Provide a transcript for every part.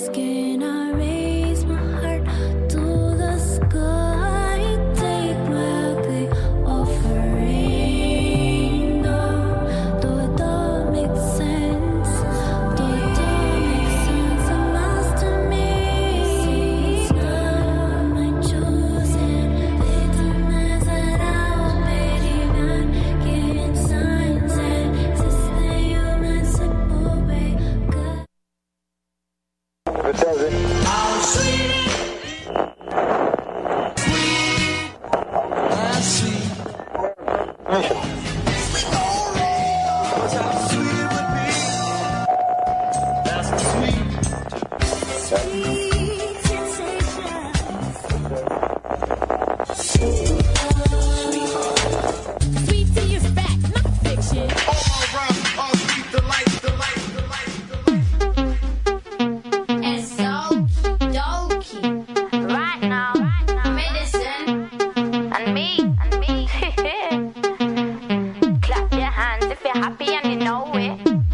skin, I raise my heart to the sky. Take my ugly offering. Do it all make sense? Do it all make sense? A masterpiece. It's not my choosing. It's a mess that I'll believe. Giving signs and existing human simple way. Sweet tea is fact, not fiction. And so dokey. Right now, medicine and me. Clap your hands if you're happy and you know it.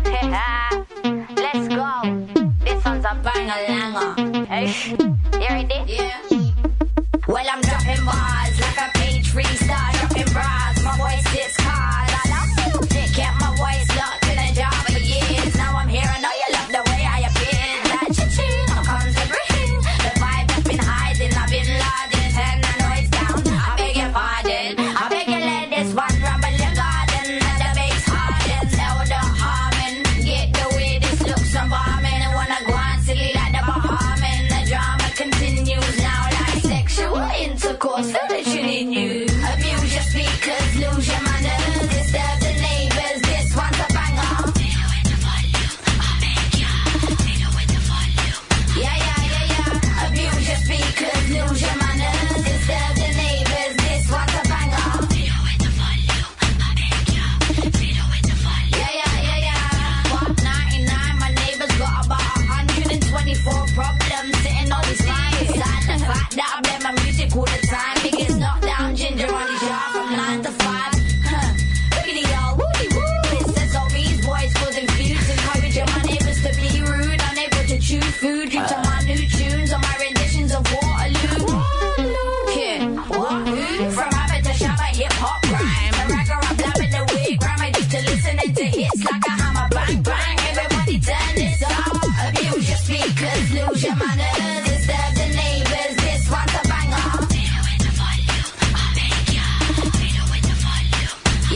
Let's go. This one's a bang-a-langer. Hey, you ready? Yeah. Well, I'm dropping bars like a page freestyle, dropping bras. My voice is cars. I love music, kept my voice locked in a jar for years. Now I'm here and know you love the way I appear. Like cha-ching, I'm come to bring the vibe that's been hiding. I've been loading, turn the noise down. I beg your pardon. I beg you let this one rumble your garden. And the bass hardens, elder harmon. Get the way this looks, I'm bombing. I wanna go on silly like the Bahaman. The drama continues now like sexual intercourse. Feel the tune in you. Abuse your speakers, lose your manners. Disturb the neighbors, this one's a banger. Fiddle with the volume, I'll make ya. Fiddle with the volume. Yeah. Abuse your speakers, lose your manners. Disturb the neighbors, this one's a banger. Fiddle with the volume, I'll make ya. Fiddle with the volume. Yeah. What 99, my neighbors got about 124 problems sitting on this line. Beside the fact that I play my music all the time. Biggest knockdown ginger on the jar from 9 to 5. Look at y'all, woody woo. It says all these boys causing feuds, encouraging my neighbors to be rude, unable to chew food due to my new tunes or my renditions of Waterloo. Yeah, what? From Abbott to Shabba, hip hop rhyme. A ragger up, blabbing the wig, grime used to listening to hits like a hammer, bang bang. Everybody turn this up. Abuse your speakers, lose your manners. Disturb the neighbors, this one's a banger. Fiddle with the volume, I'll make ya. Fiddle with the volume.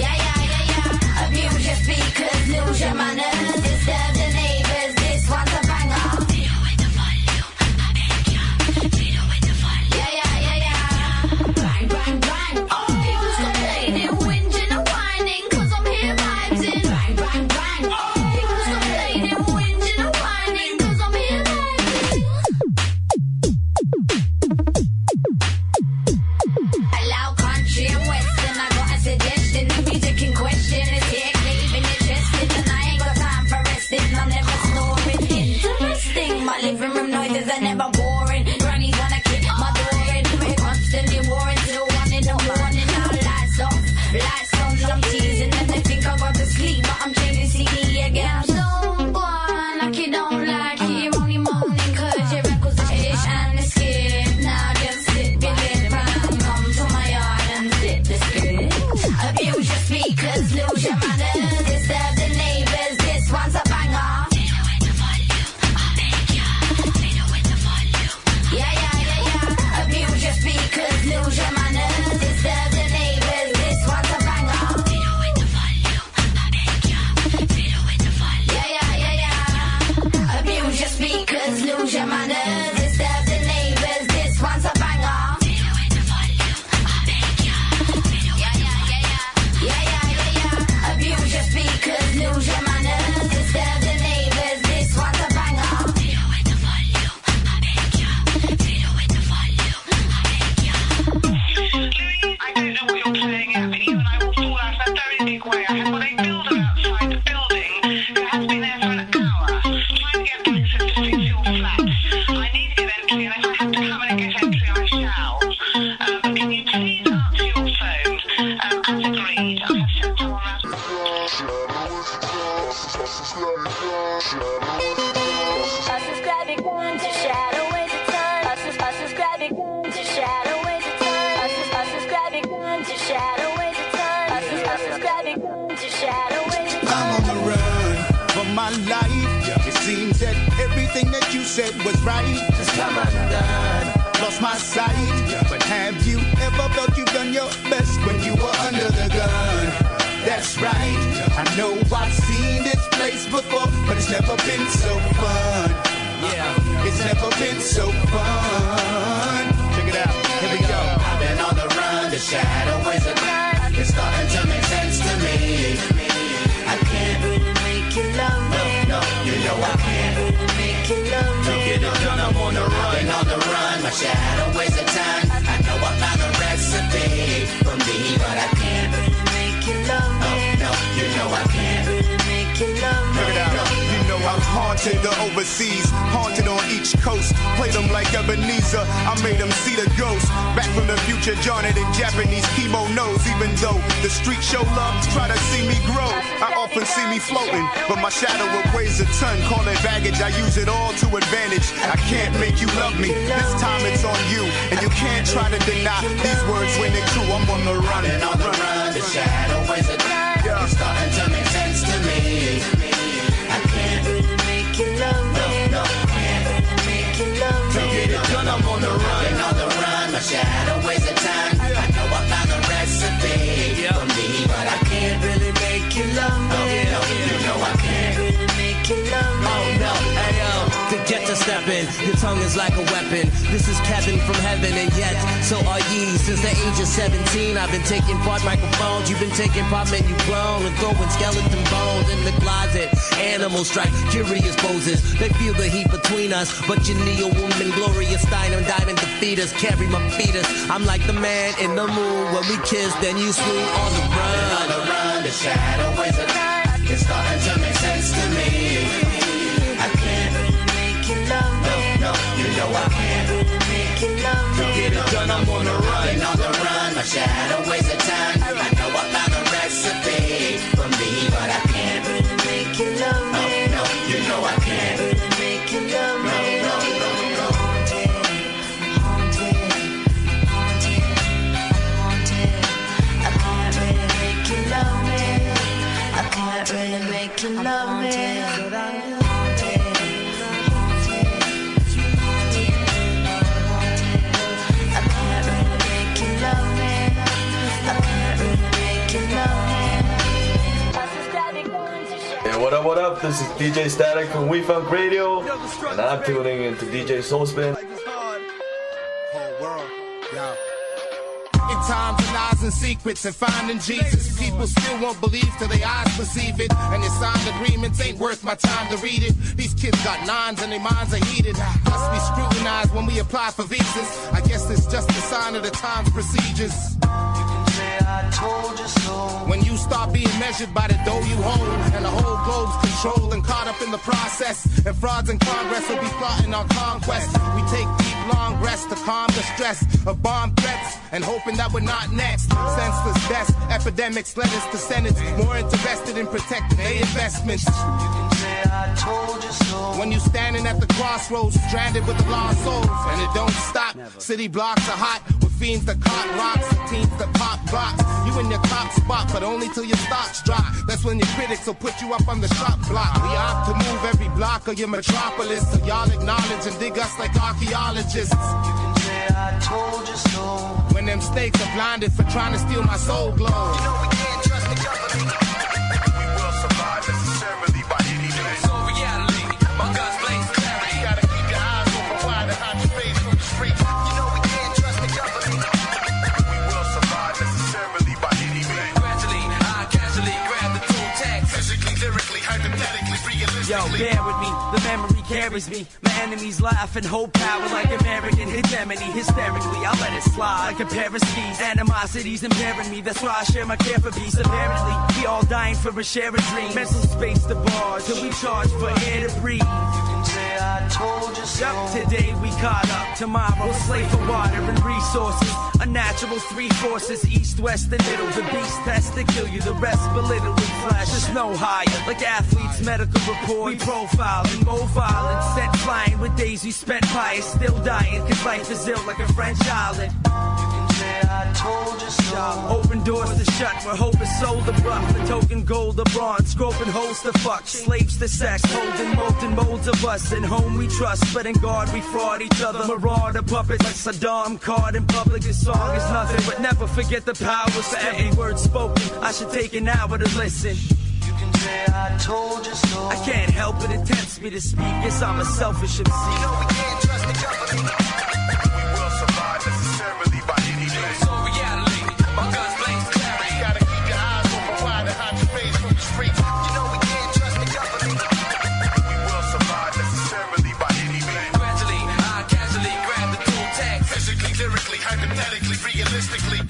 Yeah. Abuse your speakers, lose your manners. Disturb the neighbors, this one's a banger. Fiddle with the volume, I'll make ya. Fiddle with the volume. Yeah. Bang. People's complaining, whinging and whining, 'cause I'm here vibing. Bang. People's complaining, whinging and whining, 'cause I'm here vibing. Allow country and western, I got a suggestion. The music in question is here, craving interesting, and I ain't got time for resting. I'm never snoring. Interesting, my living room noises are never boring. Grannies wanna kick my door in, we're constantly warring till 1 in the morning. Now lights off, lights on. I'm teasing them, they think I got to sleep, but I'm changing CD again. Don't go on like you don't like it. You're only moaning 'cause your records are ish and it's skip. Now just sit your lip round, come to my yard and flip the script. Abuse your speakers, lose your manners. Disturb the neighbors, this one's a banger. Fiddle with the volume, I'll make ya. Fiddle with the volume. said was right has come undone. Lost my sight, but have you ever felt you've done your best when you were under the gun? That's right, I know I've seen this place before, but it's never been so fun. Yeah, it's never been so fun. Check it out, here we go. I've been on the run, the shadow is a gun. It's starting to make sense to me. I can't really make you love me. No, you know I can't really make you love me. To get it done, I'm on the run. I've been on the run, my shadow weighs a ton. I know I found a recipe for me, but I can't really make you love me. No, you know I can't really make you love me. Check it out. You know I'm haunted the overseas, haunted on each coast. Played them like Ebenezer, I made them see the ghost. Back from the future, John it in Japanese kimonos. Even though the street show love, try to see me grow. I often see me floating, but my shadow weighs a ton. Call it baggage, I use it all to advantage. I can't make you love me, this time it's on you. And you can't try to deny these words when they're true. I'm on the run. And on the run, the shadow weighs a ton. It's starting to make sense to me. I can't really make you love me. No, can't really make you love me. To get it done, I'm on the run. And on the run, my shadow weighs a ton. I know I found a recipe for me, but I can't really make you love me. No, you know I can't really make you love me. Oh no, hey yo, to get to stepping, your tongue is like a weapon. This is Kevin from heaven, and yet so are ye. Since the age of 17, I've been taking part microphones. You've been taking part menu clone and throwing skeleton bones in the closet. Animals strike curious poses. They feel the heat between us, but you need a woman, Gloria Steinem, diamond defeat us, carry my fetus. I'm like the man in the moon. When we kiss, then you swoon on the run. On the run, the shadow weighs a ton. It's starting to make sense to me. I can't really make you love me. No, you know I can't really make you love me. To get it done, I'm on the run. And on the run, my shadow weighs a ton. I know I found a recipe for me, but I can't really make you love me. No, you know I can't really make you love me. No. I can't really make you love me. Hey, what up? This is DJ Static from We Funk Radio, and I'm tuning into DJ Soulspin. In times of lies and secrets and finding Jesus, people still won't believe till their eyes perceive it. And your signed agreements ain't worth my time to read it. These kids got nines and their minds are heated. Must be scrutinized when we apply for visas. I guess it's just a sign of the time's procedures. I told you so. When you start being measured by the dough you hold, and the whole globe's controlled and caught up in the process, and frauds in Congress will be plotting on conquest. We take deep long rests to calm the stress of bomb threats and hoping that we're not next. Senseless deaths, epidemics led us to senates more interested in protecting their investments. I told you so. When you standing at the crossroads, stranded with the lost souls, and it don't stop. City blocks are hot with fiends that caught rocks, teens that pop blocks. You in your top spot, but only till your stocks drop. That's when your critics will put you up on the shop block. We opt to move every block of your metropolis, so y'all acknowledge and dig us like archaeologists. You can say I told you so. When them snakes are blinded for trying to steal my soul glow. You know we can't trust the government. We will survive necessarily by any means. So reality, my guns blaze clarity. You gotta keep your eyes open wide and hide your face from the streets. You know we can't trust the government. We will survive necessarily by any means. Gradually, I casually grab the tool tag. Physically, lyrically, hypothetically, realistically. Yo, bear with me, the memory carries me. My enemies laugh and hold power like American hegemony. Hysterically, I let it slide like a pair of skis. Animosity's impairing me, that's why I share my care for peace. Apparently, we all dying for a shared dream. Mental space to bar till we charge for air to breathe. You can say I told you so. Today we caught up, tomorrow slave for water and resources. Unnatural three forces, east, west, and middle. The beast has to kill you, the rest belittle with flash. There's no higher, like athletes' medical report. We profile and mobile and set flying with days we spent by it, still dying, cause life is ill like a French island. I told you so. Open doors to shut, where hope is sold to buck. The token gold of bronze, groping holes to fuck. Slaves to sex, holding molten molds of us. In home we trust, but in God we fraud each other. Marauder puppets like Saddam, caught in public. This song is nothing, but never forget the powers. For every word spoken, I should take an hour to listen. You can say I told you so. I can't help it, it tempts me to speak. Yes, I'm a selfish MC. You know we can't trust the government. We will survive necessarily by any means. So reality, my guns blaze clarity. You gotta keep your eyes open wide and hide your face from the streets. You know we can't trust the government. We will survive necessarily by any means. Gradually, I casually grab the tool tag. Physically, lyrically, hypothetically, realistically.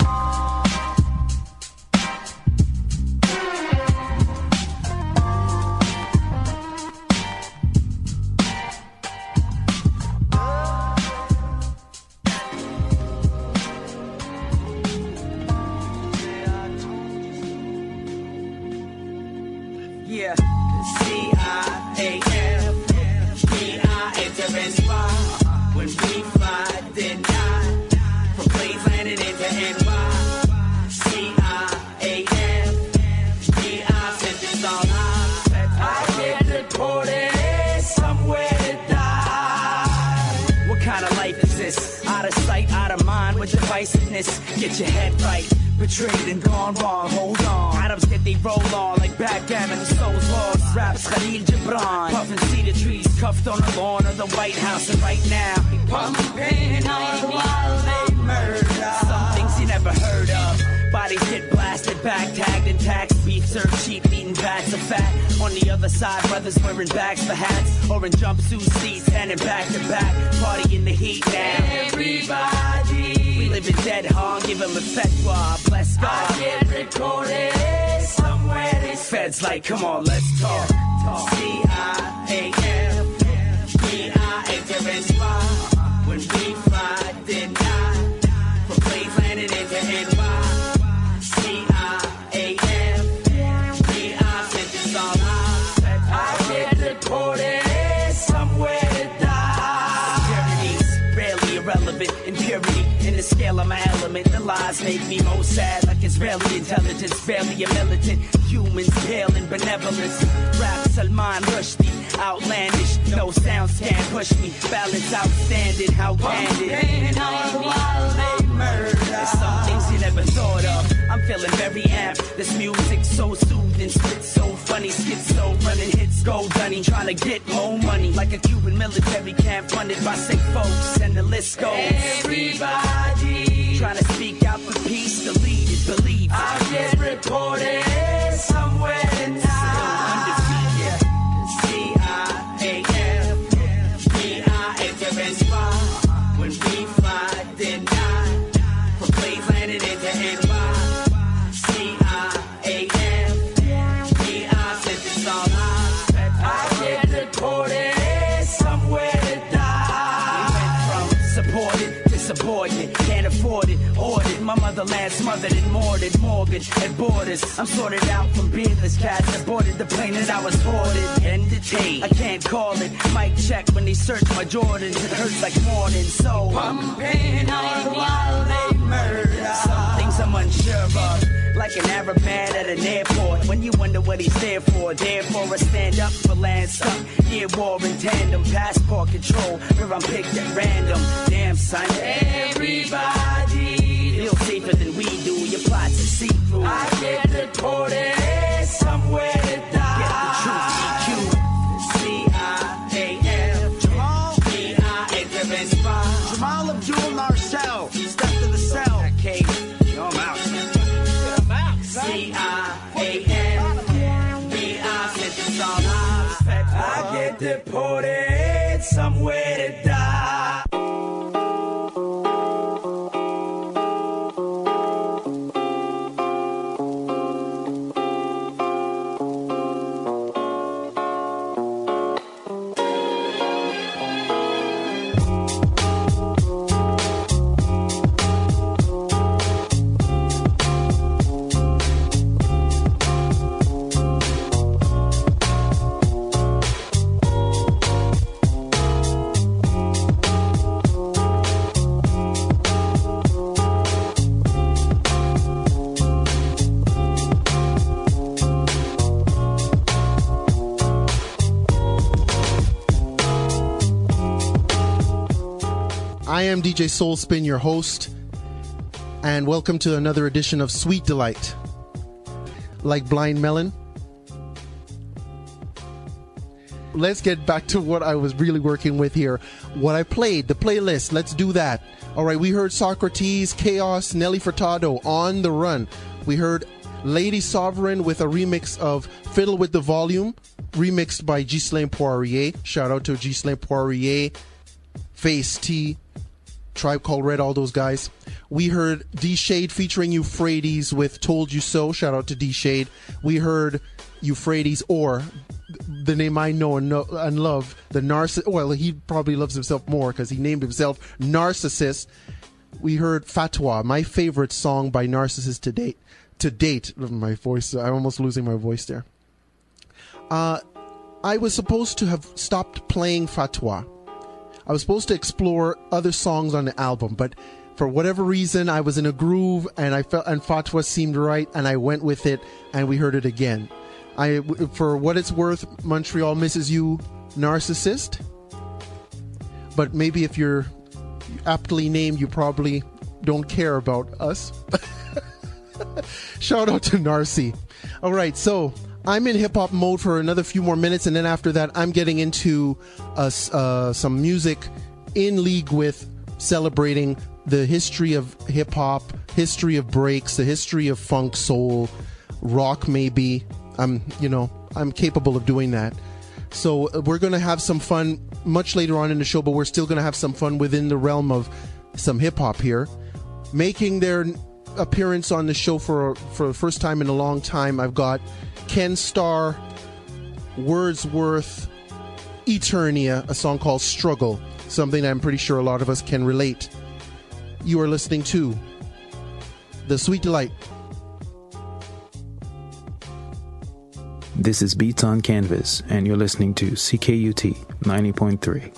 Yeah, C-I-A-F, B-I enter and spy. When we fly, then die. From planes landed into NY. C-I-A-F, B-I sent this all I get deported somewhere to die. What kind of life is this? Out of sight, out of mind with divisiveness. Get your head right. Betrayed and gone wrong, hold on. Atoms get they roll on like backgammon, the soul's lost. Raps Khalil Gibran, puffin' cedar trees, cuffed on the lawn of the White House. And right now, pumping on while they murder. Some things you never heard of. Bodies get blasted, back tagged and taxed. Beef served cheap, eating bags of fat. On the other side, brothers wearing bags for hats, or in jumpsuit seats, standing back to back. Party in the heat now. Everybody. We live in dead hard, give them a fatwa, bless God. I get recorded somewhere. These feds like, come on, let's talk. C-I-A-F, B-I enter and spy. When we fly, then die. From planes landed into NY. C-I-A-F, B-I sent this all I get deported somewhere to die. Security's rarely irrelevant, impurity. In the scale of my element, the lies make me most sad. Like Israeli intelligence, barely a militant. Humans pale in benevolence. Rap Salman Rushdie, outlandish. No sounds can't push me. Balance outstanding, how candid. While they murder. There's some things you never thought of. I'm feeling very amped. This music so soothing, spit so funny, schizo, running hits, go dunny, trying to get more money. Like a Cuban military camp funded by sick folks, and the list goes. Everybody trying to speak out for peace, to lead it, believe it. I get reported somewhere in time. C-I-A-F, B-I enter and spy. When we fly, then die. From planes landed into NY. C-I-A-F, B-I sent this all I get deported somewhere to die. We went from supported to subordinate, can't afford it, ordered. My motherland smothered and mortared, mortgage at borders. I'm sorted out from beardless cats that boarded the plane that I was boarded and detained. I can't call it mic check when they search my Jordans. It hurts like morning, so pumping on while they murder. Some things I'm unsure of, like an Arab man at an airport. When you wonder what he's there for, therefore I stand up for land stuck. Near war in tandem, passport control, where I'm picked at random. Damn son, everybody feels safer than we do. Your plots are see-through. I get deported somewhere to die. Get the truth, EQ. C-I-A-F, B-I enter and spy. Jamal Abdul Marcel, step to the cell. Okay, I'm out. C-I-A-F, B-I sent this all I get deported somewhere to die. I am DJ Soulspin, your host, and welcome to another edition of Sweet Delight. Like Blind Melon. Let's get back to what I was really working with here. What I played, the playlist, let's do that. All right, we heard Socrates, Chaos, Nelly Furtado, On the Run. We heard Lady Sovereign with a remix of Fiddle with the Volume, remixed by Ghislaine Poirier. Shout out to Ghislaine Poirier, Face T, Tribe Called Red, all those guys. We heard D-Shade featuring Euphrates with Told You So. Shout out to D-Shade. We heard Euphrates, or the name I know and love, the Narcissus. Well, he probably loves himself more because he named himself Narcissus. We heard Fatwa, my favorite song by Narcissus to date. My voice, I'm almost losing my voice there. I was supposed to have stopped playing Fatwa. I was supposed to explore other songs on the album, but for whatever reason, I was in a groove, and Fatwa seemed right, and I went with it, and we heard it again. For what it's worth, Montreal misses you, Narcissist. But maybe if you're aptly named, you probably don't care about us. Shout out to Narcy. All right, so I'm in hip-hop mode for another few more minutes, and then after that, I'm getting into some music in league with celebrating the history of hip-hop, history of breaks, the history of funk, soul, rock maybe. I'm capable of doing that. So we're going to have some fun much later on in the show, but we're still going to have some fun within the realm of some hip-hop here. Making their appearance on the show for the first time in a long time, I've got Ken Starr, Wordsworth, Eternia, a song called Struggle, something I'm pretty sure a lot of us can relate. You are listening to The Sweet Delight. This is Beats on Canvas, and you're listening to CKUT 90.3.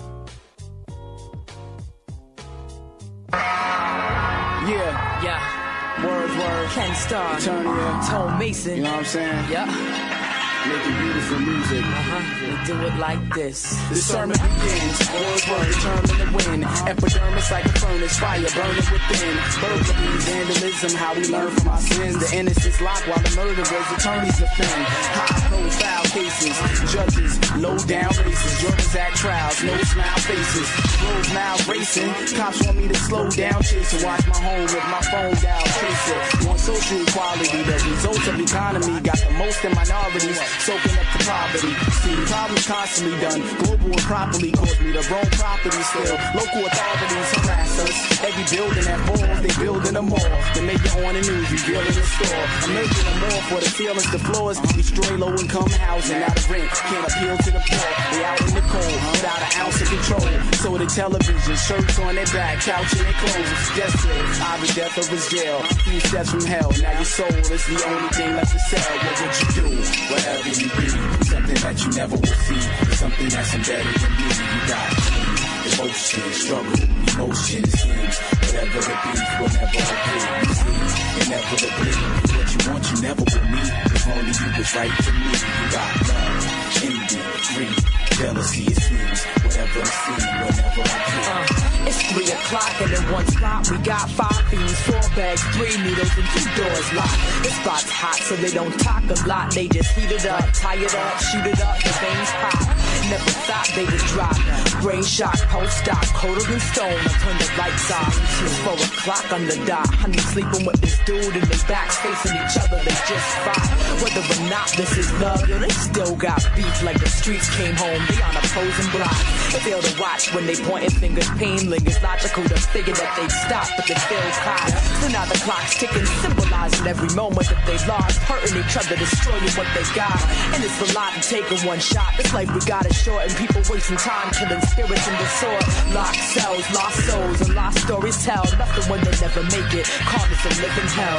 Yeah. Wordsworth, Ken Starr, Eternia, Tone Mason. You know what I'm saying? Yeah. Making beautiful music. We do it like this. The sermon begins. Wordsworth determined to win. Epidermis like a furnace, fire burning within. Burglary, vandalism, how we learn from our sins. The innocence locked while the murderers, attorneys defend. High profile cases, judges, low down races. Jurors at trials, no smile faces. Roads now racing. Cops want me to slow down, chase and watch my home with my phone down, chase it. Want social equality, the results of economy got the most in minorities. Soaking up the poverty. See, problems constantly done. Global and properly caused me to roam property still. Local authorities harass us. Every building that falls, they building a mall. They make it on the news, revealing the store. I'm making a mall for the ceilings, the floors. Destroy low-income housing. Now the rent can't appeal to the poor. They out in the cold, without an ounce of control. So the television, shirts on their back, couch in their clothes. Desperate, either death or was jail. Few steps from hell. Now your soul is the only thing left to sell. What would you do? Whatever you be, something that you never will see, something that's embedded in you. You got emotion, struggle, emotion, schemes, whatever the beef will never agree. You see, inevitably, what you want you never will meet. If only you was right for me. You got love, envy, greed, jealousy, it seems, whatever I see, whatever I do. It's 3 o'clock and in one spot we got 5 fiends, 4 bags, 3 needles and 2 doors locked. This spot's hot so they don't talk a lot. They just heat it up, tie it up, shoot it up, the veins pop. Never thought they would drop. Brain shock, post stop, colder than stone. I turn the lights off. It's 4 o'clock on the dot. Honey sleeping with this dude and their backs facing each other. They just fight. Whether or not this is love, yo, they still got beef like the streets came home. They on opposing blocks. They fail to watch when they pointing fingers. Pain lingers. Logical to figure that they'd stop, but they still caught. So now the clock's ticking, symbolizing every moment that they lost, hurting each other, destroying what they got. And it's a lot to take in one shot. This life we got is short, and people wasting time killing spirits in the sword. Locked cells, lost souls, and lost stories tell. Nothing when they never make it. Call this a living hell.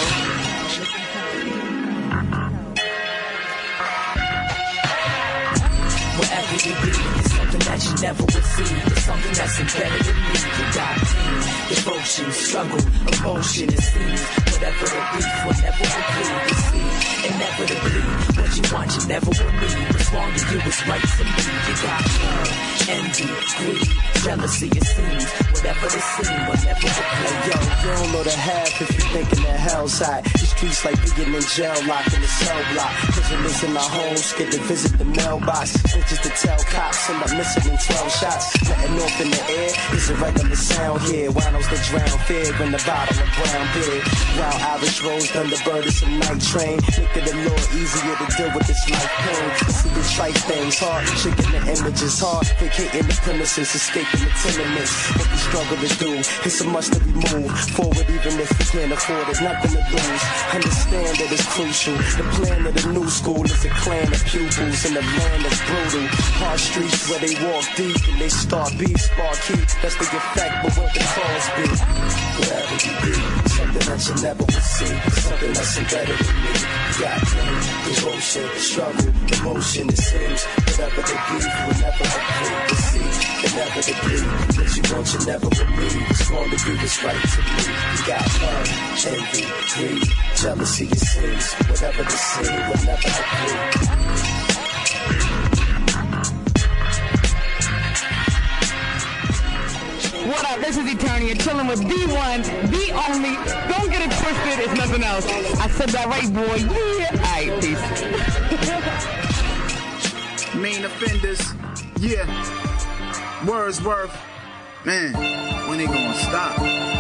Wherever you be, something that you never would see. It's something that's embedded in me. You got devotion, struggle, emotion, it seems. Whatever the beef, whatever the plea, you see. Inevitably, what you want, you never will be. What's wrong to you is right to me. You got envy, greed, jealousy, it seems. Whatever the scene, whatever the play. Yo, you don't know the half if you thinking that hell's hot. The streets like being in jail, locked in the cell block. Prisoners in my home, scared to visit the mailbox. Switches to tell cops, end up missing in 12 shots. Letting off in the air is a regular sound here. Winos that drown, fig in the bottle of brown beer. Wild Irish rose, Thunderbird, it's a night train. Make it a little easier to deal with this life pain. See the trite things hard, shaking the images hard. Vacating the premises, escaping the tenements. What we struggle to do, it's a must to be moved forward, even if we can't afford it, nothing to lose. Understand that it's crucial. The plan of the new school is a clan of pupils in a land that's brutal. Hard streets where they walk deep and they start beef, spark heat. That's the effect, but what the cause be? Wherever you be, something that you never would see, something that's embedded in me. Got devotion, struggle, emotion, it seems. Whatever the beef, whatever the plea, you see. Inevitably, what you want, you never will be. What's wrong to do is right to me. You got love, envy, greed, jealousy, it seems. Whatever the scene, whatever the plea. What up? This is Eternia, chilling with D1, the only. Don't get it twisted, it's nothing else. I said that right, boy. Yeah. Alright, peace. Main offenders, yeah. Wordsworth, man. When they gonna stop?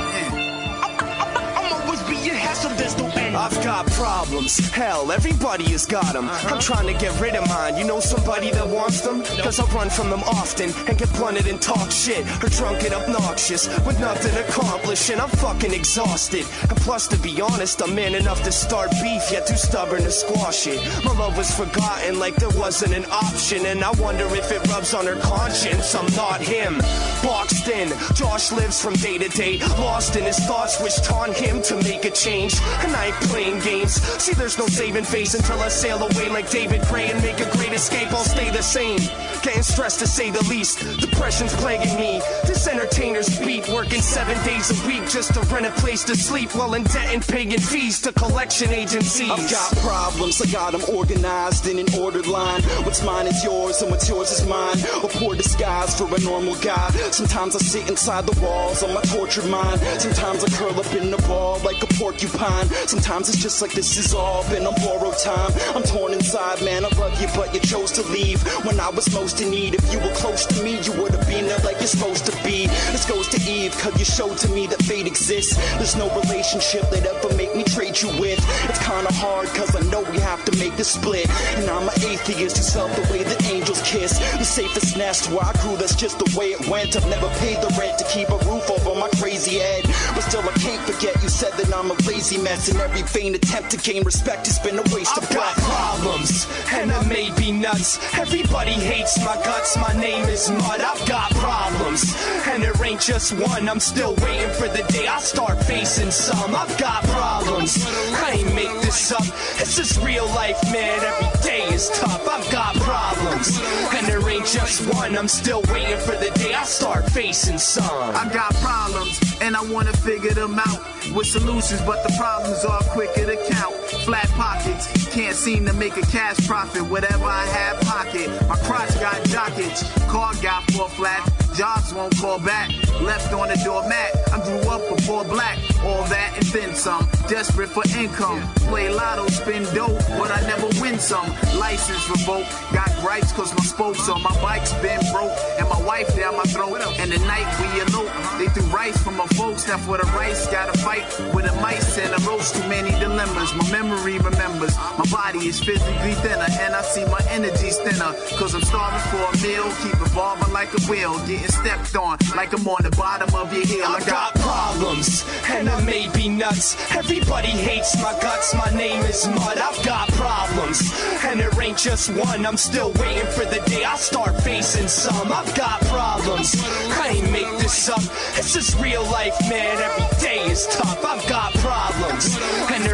I'm always being hassled, there's no end. I've got problems, hell, everybody has got them. I'm trying to get rid of mine, you know somebody that wants them? Cause I run from them often and get blunted and talk shit. Or drunk and obnoxious with nothing accomplished, and I'm fucking exhausted. And plus, to be honest, I'm man enough to start beef, yet too stubborn to squash it. My love was forgotten like there wasn't an option, and I wonder if it rubs on her conscience. I'm not him, boxed in. Josh lives from day to day, lost in his thoughts, which taunt him to make a change. And I ain't playing games. See, there's no saving face until I sail away like David Gray and make a great escape. I'll stay the same, getting stressed to say the least. Depression's plaguing me. This entertainer's beat, working 7 days a week just to rent a place to sleep while in debt and paying fees to collection agencies. I've got problems, I got them organized in an ordered line. What's mine is yours and what's yours is mine. A poor disguise for a normal guy. Sometimes I sit inside the walls on my tortured mind. Sometimes I curl up in a ball like a porcupine. Sometimes it's just like this is all been on borrowed time. I'm torn inside, man, I love you, but you chose to leave when I was most in need. If you were close to me, you would have been there like you're supposed to be. This goes to Eve, cause you showed to me that fate exists. There's no relationship that ever make me trade you with. It's kinda hard, cause I know we have to make the split. And I'm an atheist who felt the way that angels kiss. The safest nest where I grew, that's just the way it went. I've never paid the rent to keep a roof over my crazy head, but still I can't forget you said that I'm a lazy mess. And every vain attempt to gain respect has been a waste of breath. I've got problems, and I may be nuts. Everybody hates my guts, my name is Mud. I've got problems, and there ain't just one. I'm still waiting for the day I start facing some. I've got problems, I ain't make this up. It's just real life, man, every day is tough. I've got problems, and there ain't just one. I'm still waiting for the day I start facing some. I got problems, and I wanna figure them out with solutions, but the problems are quicker to count. Flat pockets, can't seem to make a cash profit. Whatever I have pocket, my crotch got dockets. Car got 4 flat, jobs won't call back. Left on the doormat, I grew up a poor black. All that and then some, desperate for income. Play lotto, spin dope, but I never win some. License revoked, got gripes cause my spokes on my bike's been broke. And my wife down my throat, and the night we elope. They threw rice from my folks, now for the rice gotta fight with the mice and the roast. Too many dilemmas, my memory remembers. My body is physically thinner, and I see my energy's thinner. Cause I'm starving for a meal, keep evolving like a wheel. Getting stepped on like I'm on the bottom of your heel. I've got problems, and I may be nuts. Everybody hates my guts, my name is Mud. I've got problems, and there ain't just one. I'm still waiting for the day I start facing some. I've got problems, I ain't make this up. It's just real life, man, every day is tough. I've got problems, and there ain't just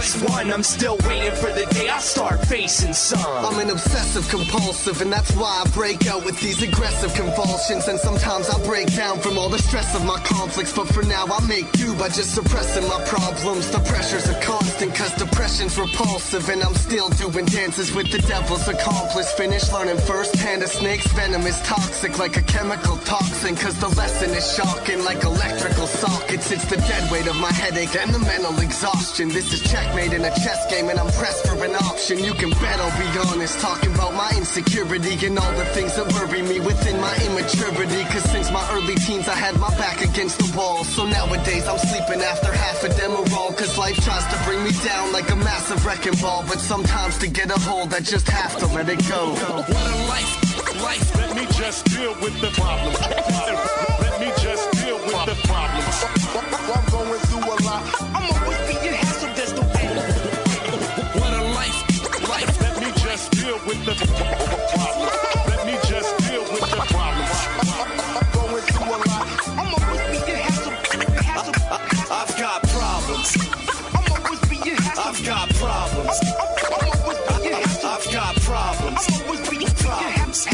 +1. I'm still waiting for the day I start facing some. I'm an obsessive compulsive, and that's why I break out with these aggressive convulsions. And sometimes I break down from all the stress of my conflicts, but for now I make do by just suppressing my problems. The pressures are constant, cause depression's repulsive, and I'm still doing dances with the devil's accomplice. Finished learning firsthand a snake's venom is toxic like a chemical toxin, cause the lesson is shocking like electrical sockets. It's the dead weight of my headache and the mental exhaustion. This is checkmate in a chess game, and I'm pressed for an option. You can bet I'll be honest, talking about my insecurity and all the things that worry me within my immaturity. Cause since my early teens I had my back against the wall, so nowadays I'm sleeping after half a Demerol. Cause life tries to bring me down like a massive wrecking ball, but sometimes to get a hold I just have to let it go. What a life. Let me just deal with the problems. Let me just deal with the problems. I'm going through a lot. I'm always being hassled, that's the way. What a life. Let me just deal with the problems. Let me just deal with the problems. I'm going through a lot. I'm always being hassled. I've got problems. I'm always being hassled. I've got problems. I'm always being hassled. I've got problems. I'm always being problems.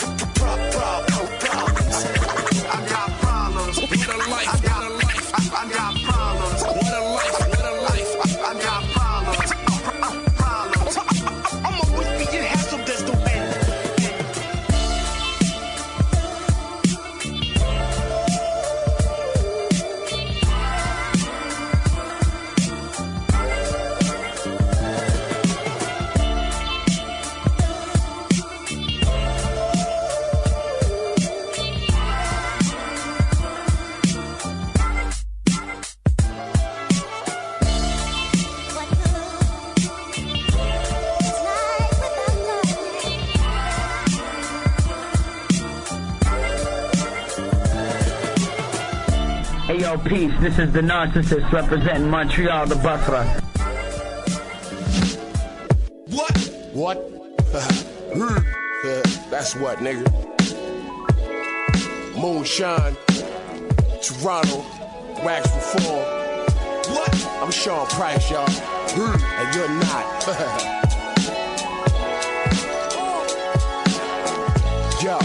I got problems. What a life. I got problems. What a life. I got problems. I'm always being hassled, that's the way. Hey yo, peace, this is the Narcissist representing Montreal, the Basra. What? That's what, nigga. Moonshine, Toronto, Wax Reform. What? I'm Sean Price, y'all. And you're not. Yo.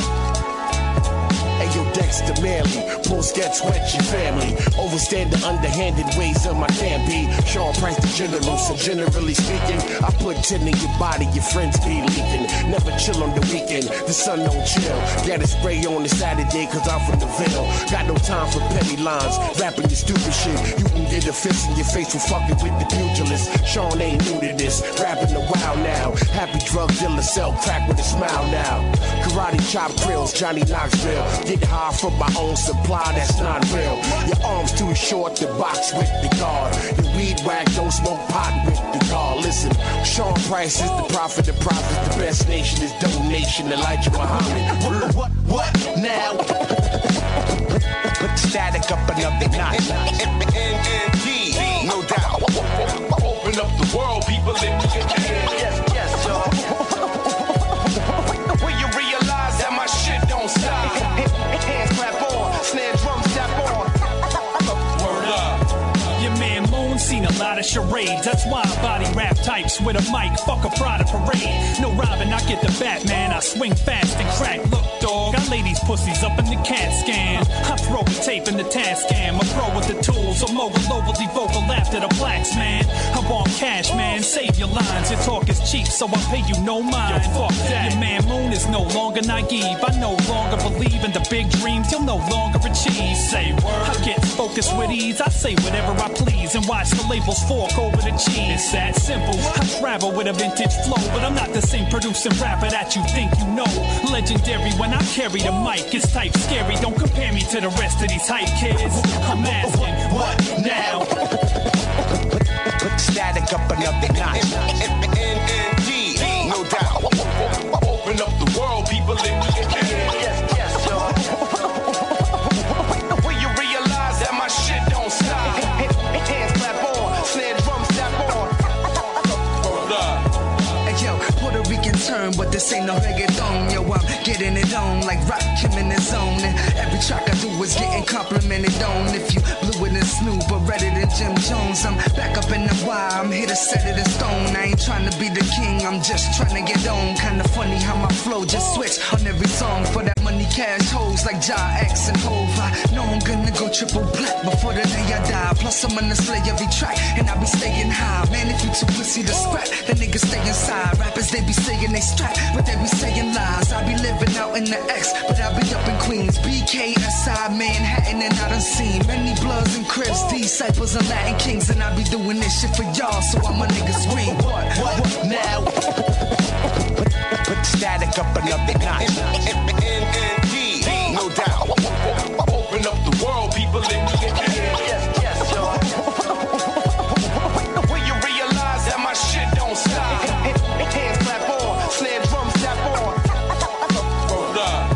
Dexter Manley, full sketch with your family. Overstand the underhanded ways of my can be. Sean Price the general, so generally speaking, I put 10 in your body, your friends be leaking. Never chill on the weekend, the sun don't chill. Got a spray on the Saturday, cause I'm from the Ville. Got no time for petty lines, rapping your stupid shit. You can get a fist in your face for fucking with the pugilist. Sean ain't new to this, rapping a while now. Happy drug dealer, sell crack with a smile now. Karate chop grills, Johnny Knoxville. Get high from my own supply, that's not real. Your arms too short to box with the guard. Your weed whack, don't smoke pot with the car. Listen, Sean Price is the prophet of prophets. The best nation is donation. Elijah Muhammad. What now? Put the static up another notch. Indeed, no doubt. Open up the world, people. Let me get your hands. Yes, y'all. When you realize that my shit don't stop. Hands clap on, snare drum step on. Word up. Your man Moon seen a lot of charades. That's why I body rap types with a mic. Fuck a Prada parade. No Robin, I get the Batman. I swing fast and crack. Look, dog, I lay these pussies up in the CAT scan. I throw the tape in the task scam. I pro with the tools. A mogul overly vocal after the blacks, man. I want cash, man. Save your lines. Your talk is cheap, so I pay you no mind. Yo, fuck that. Your man Moon is no longer naive. I no longer believe in the big dreams you'll no longer achieve. Say word. I get focused with ease. I say whatever I please and watch the labels fork over the cheese. It's that simple. I travel with a vintage flow, but I'm not the same producing rapper that you think you know. Legendary when I carry the mic. It's type scary. Don't compare me to the rest of these hype kids. I'm asking, what now? Put the static up another notch. Indeed, no doubt. Open up the world, people. Let me get your hands. Yes, y'all. When you realize that my shit don't stop. Hands clap on, snare drum step on. Hold up. Hey yo, Puerto Rican turn, but this ain't no reggaeton. Yo, I'm getting it on like Rock Kim in the zone. And every track I do is getting complimented on. If you blew it and Snoop, but redder than Jim Jones. I'm back up in the wire, I'm here to set it in stone. I ain't trying to be the king, I'm just trying to get on. Kinda funny how my flow just switch on every song. For that money, cash hoes like Ja X and Hov. I know I'm gonna go triple black before the day I die. Plus I'm gonna slay every track, and I be staying high. Man, if you too pussy to scrap, the niggas stay inside. Rappers, they be saying they strap, but they be saying lies. I be living out in the X, but I be up in Queens. BKSI, Manhattan, and I done seen many Bloods and Crips, disciples and Latin kings. And I be doing this shit for y'all, so I'm a nigga scream. What now? Put static up another notch. No doubt. Open up the world, people in the yes, y'all. When you realize that my shit don't stop. Hands clap on, snare drums tap on. Hold up.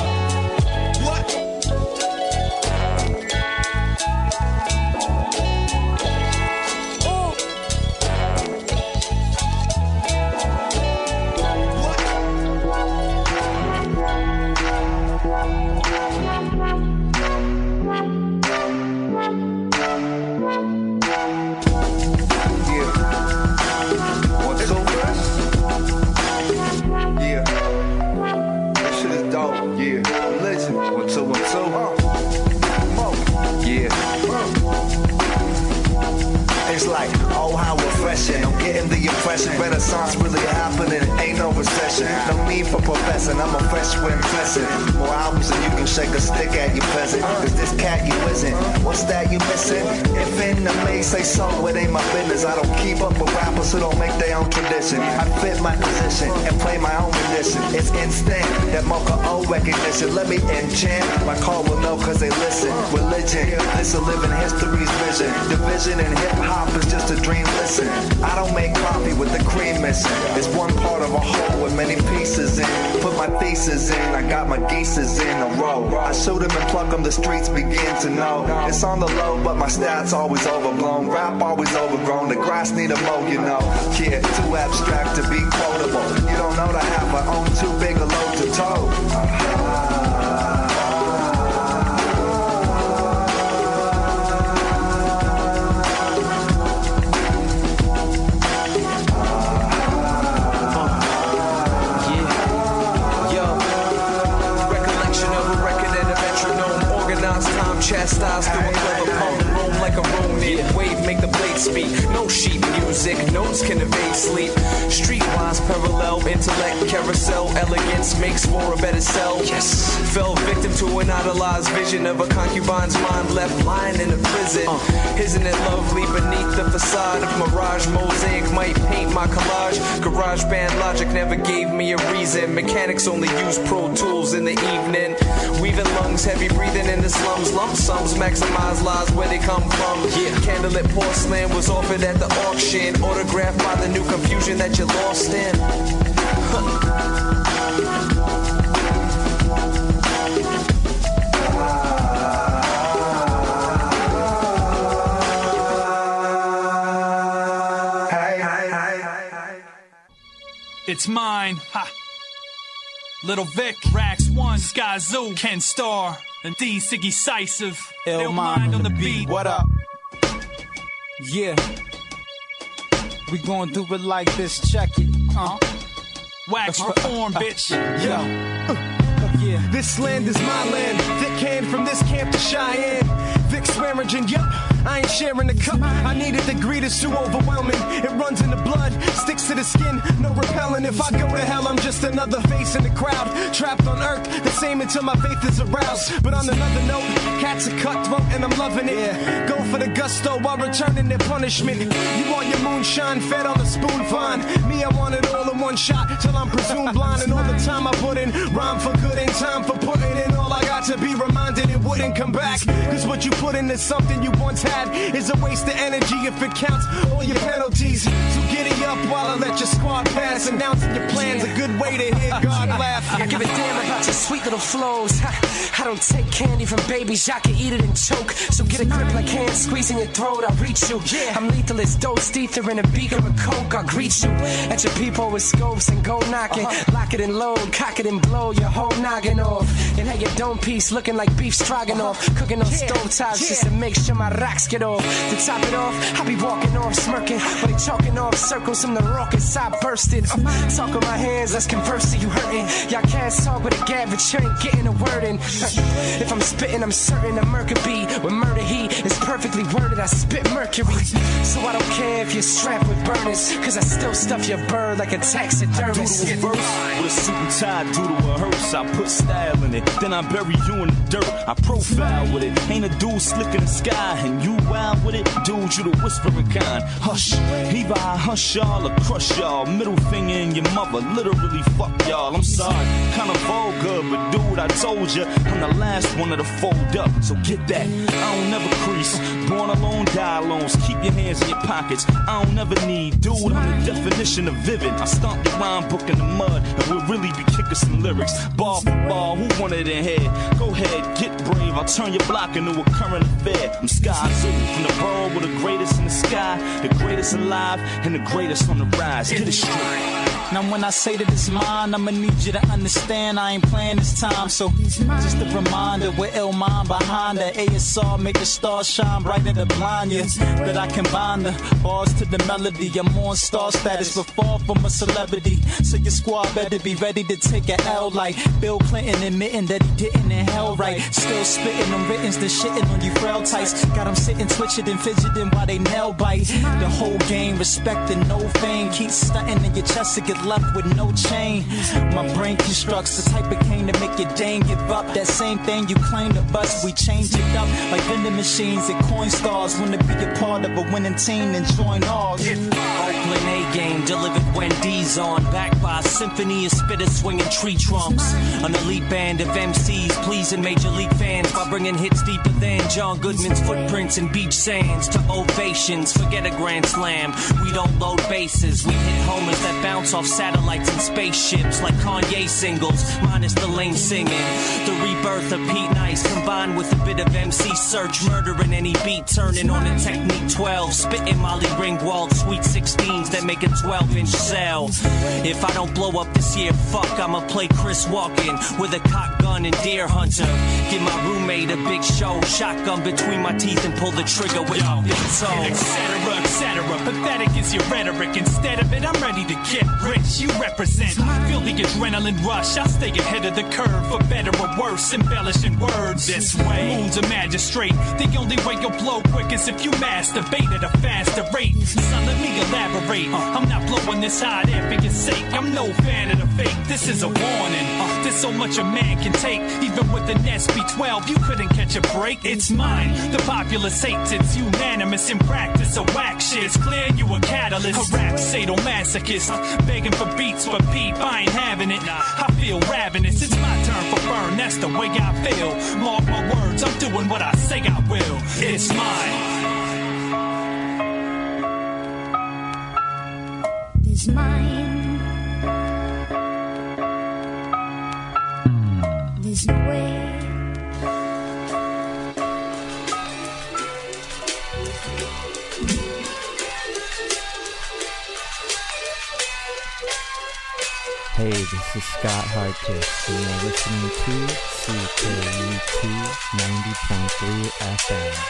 It's like, oh how refreshing. I'm getting the impression Renaissance really happening. Ain't no recession, no need for professing. I'm a fresh wind pressing. More albums than you can shake a stick at, you peasant. Cause this cat you isn't. What's that you missing? If in the maze say so, it ain't my business. I don't keep up with rappers who don't make their own tradition. I fit my position and play my own rendition. It's instant, that Mocha O recognition. Let me enchant, my call will know cause they listen. Religion, this a living history's vision. Division in hip hop is just a dream, listen. I don't make coffee with the cream missing. It's one part of a whole with many pieces in. Put my thesis in, I got my geeses in a row. I shoot them and pluck them, the streets begin to know. It's on the low, but my stats always overblown. Rap always overgrown, the grass need a mow, you know. Yeah, too abstract to be quotable. You don't know to have my own too big a load to tow. Chastised through a clever poem, roam like a Ronin. Wave make the blade speak. No sheet music, notes can evade sleep. Streetwise parallel, intellect carousel. Elegance makes for a better self. Yes. Fell victim to an idolized vision of a concubine's mind left lying in a prison. Isn't it lovely beneath the facade of mirage? Mosaic might paint my collage. Garage band logic never gave me a reason. Mechanics only use Pro Tools in the evening. Weaving lungs, heavy breathing in the slums. Lump sums maximize lies where they come from. Yeah. Candlelit porcelain was offered at the auction. Autographed by the new confusion that you're lost in. It's mine. Ha. Little Vic, Rax One, Sky Zoo, Ken Starr, and D Siggy Cisive. Ill Mind on the beat. What up? Yeah. We gon' do it like this, check it. Wax reform, bitch. Yo. Yeah. This land is my land. Thick hand from this camp to Cheyenne. Vic Swearingen, yup. I ain't sharing the cup. I need a degree that's too overwhelming. It runs in the blood, sticks to the skin, no repelling. If I go to hell, I'm just another face in the crowd. Trapped on earth, the same until my faith is aroused. But on another note, cats are cutthroat and I'm loving it. Yeah. Go for the gusto while returning their punishment. You want your moonshine fed on a spoon, fine. Me, I want it all in one shot till I'm presumed blind. And all the time I put in, rhyme for good ain't time for putting in. All I got to be reminded it wouldn't come back. Cause what you put in is something you once had. Is a waste of energy if it counts all your penalties. So giddy up up while I let your squad pass. Announcing your plans, a good way to hear God laugh. I give a damn about your sweet little flows. I don't take candy from babies, y'all can eat it and choke. So get a grip like hands squeezing your throat, I'll reach you. I'm lethal as dose, ether in a beaker of coke. I'll greet you at your peephole with scopes and go knocking. Lock it and load, cock it and blow your whole noggin off. And have your dome piece looking like beef stroganoff. Cooking on stove tops just to make sure my rocks get off. To top it off, I'll be walking off smirking, but they chalking off circles from the rockets I bursted. Talk with my hands, let's converse to you hurting. Y'all can't talk with a gab, but you ain't getting a word in. If I'm spitting, I'm certain a murder beat. With murder heat is perfectly worded, I spit mercury. So I don't care if you're strapped with burners, cause I still stuff your bird like a taxidermist. With a suit and tie, do to a hearse. I put style in it, then I bury you in the dirt. I profile with it. Ain't a dude slick in the sky, and you wild with it, dude. You the whispering kind. Hush, either I hush y'all or crush y'all. Middle finger in your mother, literally fuck y'all. I'm sorry, kinda vulgar, but dude, I told ya, I'm the last one to fold up. So get that. I don't never crease. Born alone, die alone. Keep your hands in your pockets. I don't never need, dude. I'm the definition of vivid. I stomp the rhyme book in the mud, and we'll really be kicking some lyrics. Ball for ball, who wanted it head? Go ahead, get brave. I'll turn your block into a current affair. I'm Sky Zoo, from the borough with the greatest in the sky, the greatest alive, and the greatest on the rise. Get it straight. Now when I say that it's mine, I'ma need you to understand I ain't playing this time. So just a reminder, with ill mind behind the ASR, make the stars shine brighter to blind you. That I combine the bars to the melody. I'm on star status, but far from a celebrity. So your squad better be ready to take an L like Bill Clinton admitting that he didn't inhale right. Still spitting on writtens, then shitting on you frail types. Got them sitting, twitching and fidgeting while they nail bite. The whole game, respecting no fame. Keep stunting in your chest to get left with no chain. My brain constructs the type of cane to make your Dane give up. That same thing you claim to bust, we change it up like vending machines and coin stars. Wanna be a part of a winning team and join ours. Oakland A-game delivered when D's on, backed by a symphony of spitters swinging tree trunks. An elite band of MCs pleasing major league fans by bringing hits deeper than John Goodman's footprints in beach sands to ovations. Forget a grand slam, we don't load bases. We hit homers that bounce off satellites and spaceships like Kanye singles, minus the lame singing. The rebirth of Pete Nice combined with a bit of MC Search, murdering any beat, turning on a Technique 12, spitting Molly Ringwald sweet 16s that make a 12-inch cell. If I don't blow up this year, fuck, I'ma play Chris Walken with a cock gun and deer hunter. Give my roommate a big show, shotgun between my teeth and pull the trigger with my big toe. Etc., etc. Pathetic is your rhetoric. Instead of it, I'm ready to get rich. You represent. Feel the adrenaline rush. I'll stay ahead of the curve, for better or worse, embellishing words this way. Moon's a magistrate. The only way you'll blow quick is if you masturbate at a faster rate. Son, let me elaborate. I'm not blowing this hot air for your sake. I'm no fan of the fake. This is a warning. There's so much a man can take. Even with an SB12, you couldn't catch a break. It's mine. The populace hates it's unanimous in practice. So whack shit. It's clear you a catalyst. A rap sadomasochist. Begging for beats, but peep, I ain't having it. I feel ravenous. It's my turn for burn. That's the way I feel. Mark my words. I'm doing what I say I will. It's mine. It's mine. There's no way. Hey, this is Scott Hardkiss, and you're listening to CKUT 90.3 FM.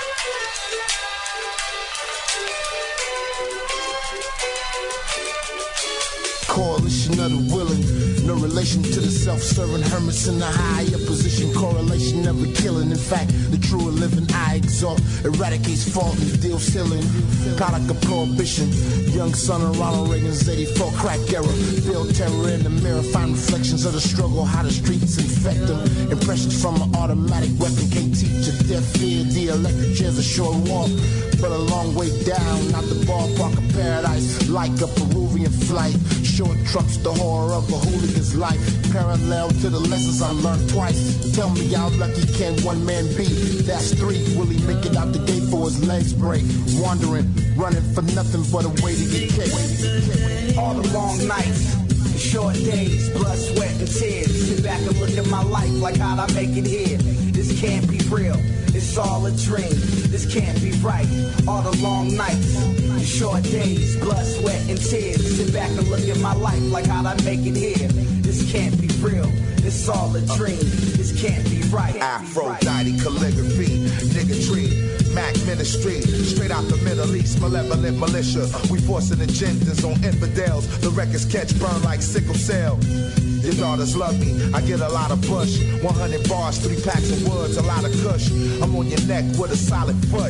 Coalition of the willing, no relation to the self-serving hermits in a higher position. Correlation never killing. In fact, the truer living I exalt eradicates fault and deals healing. Product of prohibition. Young son of Ronald Reagan's 84 crack era. Feel terror in the mirror, find reflections of the struggle, how the streets infect them. Impressions from an automatic weapon can't teach a deaf ear, the electric chair's a short walk, but a long way down, not the ballpark of paradise, like a Peruvian flight. Short trucks, the horror of a hooligan's life, parallel to the lessons I learned twice. Tell me how lucky can one man be? That's three. Will he make it out the gate for his legs break? Wandering, running for nothing but a way to get kicked. All the long nights, the short days, blood, sweat, and tears. Sit back and look at my life like how'd I make it here? This can't be real, it's all a dream. This can't be right. All the long nights, the short days, blood, sweat, and tears. Sit back and look at my life like how'd I make it here? This can't be real, it's all a dream. This can't be right. Aphrodite calligraphy, niggatry, Mac ministry, straight out the Middle East, malevolent militia. We forcing agendas on infidels. The records catch burn like sickle cell. Your daughters love me, I get a lot of push. 100 bars, 3 packs of woods, a lot of kush. I'm on your neck with a solid foot.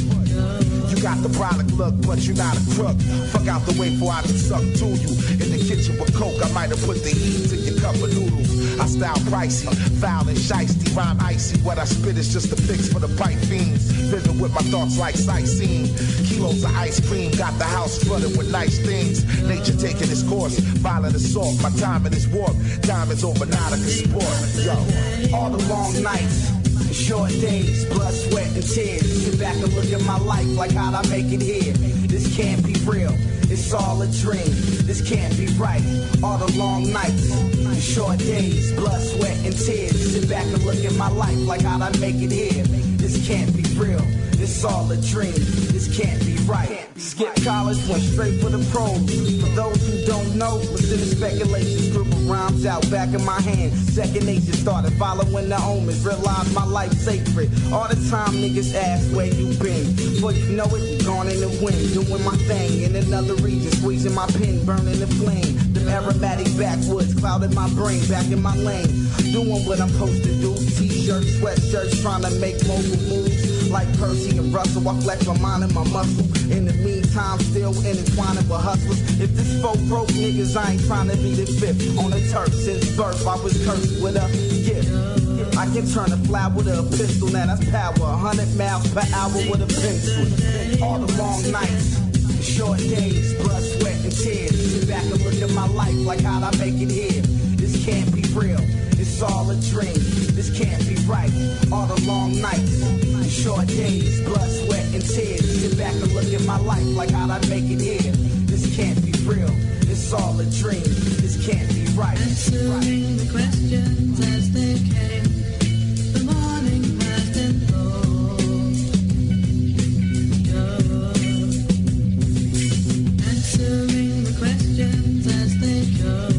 You got the brolic look, but you're not a crook. Fuck out the way before I can suck to you. In the kitchen with coke, I might have put the heat to your cup of noodles. I style pricey, foul and shiesty, rhyme icy. What I spit is just a fix for the pipe fiends. Vivid with my thoughts like sightseeing. Kilos of ice cream, got the house flooded with nice things. Nature taking its course, violent assault. My timing is warped, diamonds over Nautica sport. Yo, all the long nights, the short days, blood, sweat, and tears. Sit back and look at my life like how'd I make it here? This can't be real, it's all a dream. This can't be right. All the long nights, the short days, blood, sweat, and tears. Sit back and look at my life like how'd I make it here? This can't be real, it's all a dream. This can't be right. Skip college, went straight for the pros. For those who don't know, listen to speculations. Group of rhymes out back in my hand. Second nature started following the omens. Realized my life sacred. All the time niggas ask where you been. Before you know it, you gone in the wind. Doing my thing in another region. Squeezing my pen, burning the flame. The aromatic backwoods clouded my brain. Back in my lane. Doing what I'm supposed to do. T-shirts, sweatshirts, trying to make mobile moves. Like Percy and Russell, I flex my mind and my muscle. In the meantime, still intertwining with hustlers. If this folk broke niggas, I ain't trying to be the fifth. On the turf since birth, I was cursed with a gift. I can turn a fly with a pistol, now that's power. 100 miles per hour with a pencil. All the long nights, the short days, blood, sweat, and tears. Sit back and look at my life like how'd I make it here? This can't be real, it's all a dream. This can't be right. All the long nights, the short days, blood, sweat, and tears. Sit back and look at my life like how'd I make it here? This can't be real, it's all a dream. This can't be right. Answering the questions as they came. The morning passed and answering the questions as they go.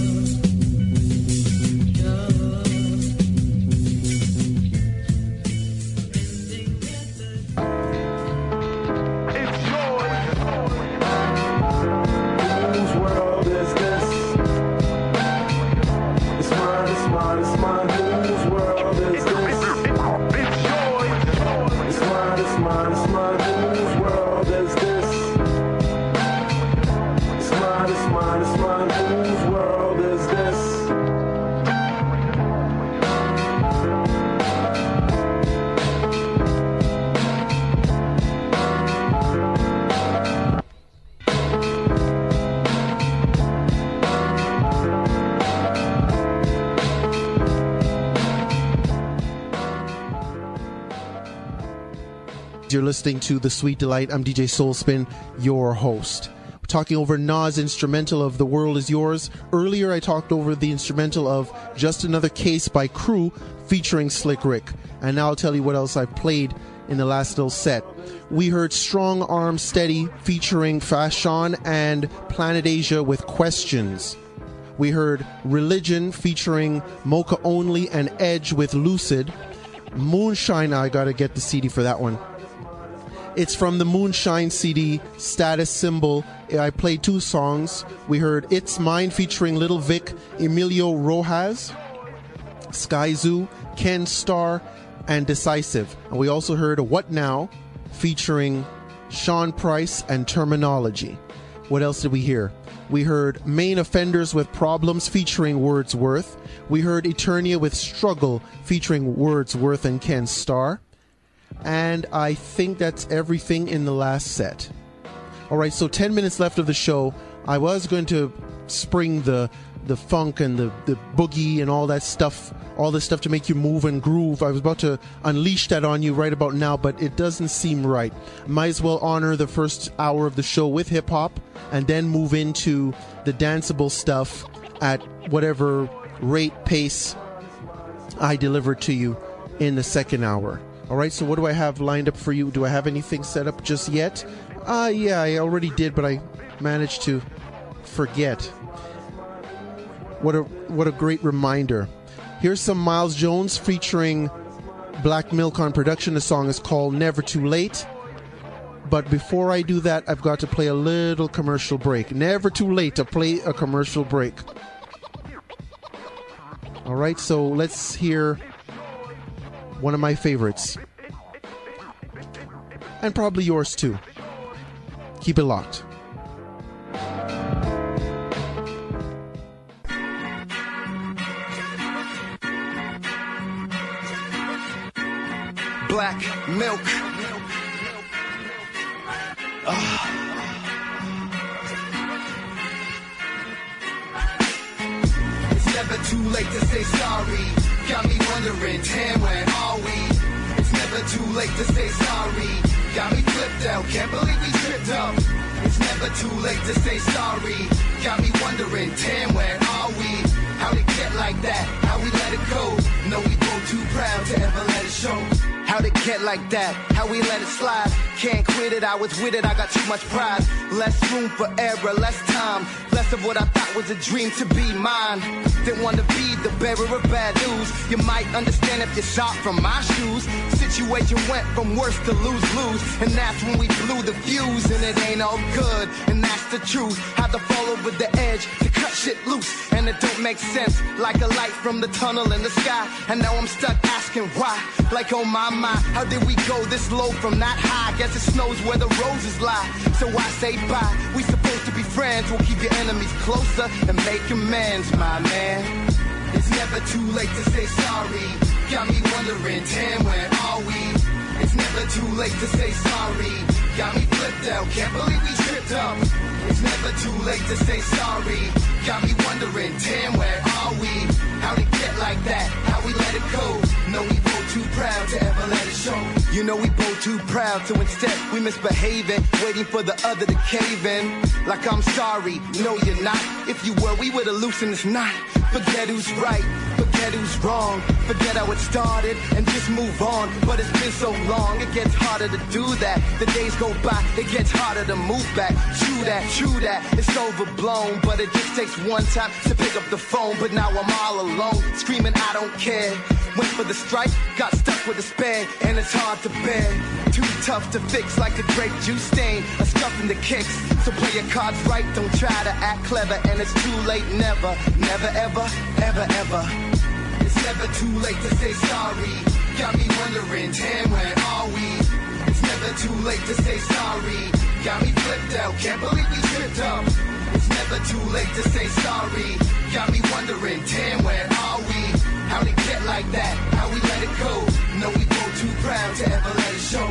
You're listening to The Sweet Delight. I'm DJ Soulspin, your host. We're talking over Nas' instrumental of The World Is Yours. Earlier, I talked over the instrumental of Just Another Case by Crew featuring Slick Rick. And now I'll tell you what else I've played in the last little set. We heard Strong Arm Steady featuring Fashawn and Planet Asia with Questions. We heard Religion featuring Mocha Only and Edge with Lucid. Moonshine, I gotta get the CD for that one. It's from the Moonshine CD, Status Symbol. I played 2 songs. We heard It's Mine featuring Little Vic, Emilio Rojas, Sky Zoo, Ken Starr, and Decisive. And we also heard What Now featuring Sean Price and Terminology. What else did we hear? We heard Main Offenders with Problems featuring Wordsworth. We heard Eternia with Struggle featuring Wordsworth and Ken Starr. And I think that's everything in the last set. All right, so 10 minutes left of the show. I was going to spring the funk and the boogie and all that stuff, all this stuff to make you move and groove. I was about to unleash that on you right about now, but it doesn't seem right. Might as well honor the first hour of the show with hip-hop and then move into the danceable stuff at whatever rate, pace I deliver to you in the second hour. All right, so what do I have lined up for you? Do I have anything set up just yet? Yeah, I already did, but I managed to forget. What a great reminder. Here's some Miles Jones featuring Black Milk on production. The song is called Never Too Late. But before I do that, I've got to play a little commercial break. Never too late to play a commercial break. All right, so let's hear one of my favorites. And probably yours too. Keep it locked. Black milk. It's never too late to say sorry. Got me wondering, damn, where are we? It's never too late to say sorry. Got me flipped out, can't believe we tripped up. It's never too late to say sorry. Got me wondering, damn, where are we? How'd it get like that? How we let it go? No, we both too proud to ever let it show. How'd it get like that? How we let it slide? Can't quit it, I was with it, I got too much pride. Less room for error, less time. Less of what I thought was a dream to be mine. Didn't want to be the bearer of bad news. You might understand if you saw it from my shoes. Situation went from worse to lose-lose. And that's when we blew the fuse. And it ain't all good, and that's the truth. Had to fall over the edge to cut shit loose. And it don't make sense, like a light from the tunnel in the sky. And now I'm stuck asking why. Like, oh my, how did we go this low from that high? Guess it snows where the roses lie. So I say bye. We supposed to be friends. We'll keep your enemies closer and make amends, my man. It's never too late to say sorry. Got me wondering, damn, where are we? It's never too late to say sorry. Got me flipped out, can't believe we tripped up. It's never too late to say sorry. Got me wondering, damn, where are we? How'd it get like that? How we let it go? No, we both too proud to ever let it show. You know we both too proud, so instead we misbehaving, waiting for the other to cave in. Like I'm sorry, no you're not. If you were, we would've loosened this knot. Forget who's right, forget who's wrong. Forget how it started and just move on. But it's been so long, it gets harder to do that. The days go by, it gets harder to move back. True that, it's overblown. But it just takes one time to pick up the phone. But now I'm all alone, screaming I don't care. Went for the strike, got stuck with despair, and it's hard to bear. Too tough to fix, like a grape juice stain, a scuff in the kicks. So play your cards right, don't try to act clever, and it's too late, never, never, ever, ever, ever. It's never too late to say sorry. Got me wondering, damn, where are we? It's never too late to say sorry. Got me flipped out, can't believe we tripped up. It's never too late to say sorry. Got me wondering, damn, where are we? How'd it get like that? How we let it go? No, we both too proud to ever let it show.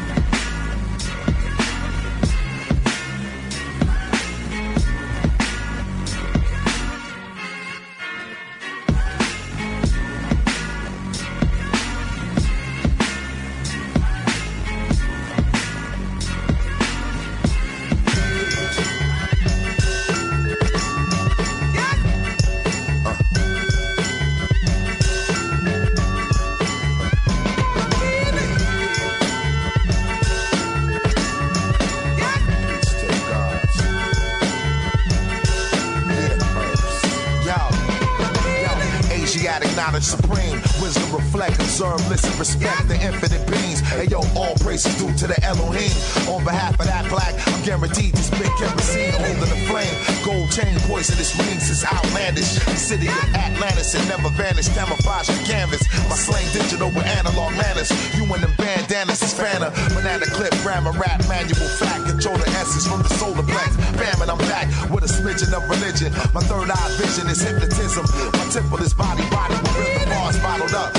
Knowledge supreme, wisdom reflect, observe, listen, respect the infinite beings. Hey yo, all praises due to the Elohim. On behalf of that black, I'm guaranteed to spit kerosene, holding the flame. Gold chain, poisonous rings is outlandish. The city of Atlantis, it never vanished. Camouflage the canvas, my slang digital with analog manners. You and them bandanas is Fanta, banana clip, grammar, rap, manual fact. Control the essence from the solar plex. Bam, and I'm back with a smidgen of religion. My third eye vision is hypnotism. My temple is body with rhythm bars bottled up. Tall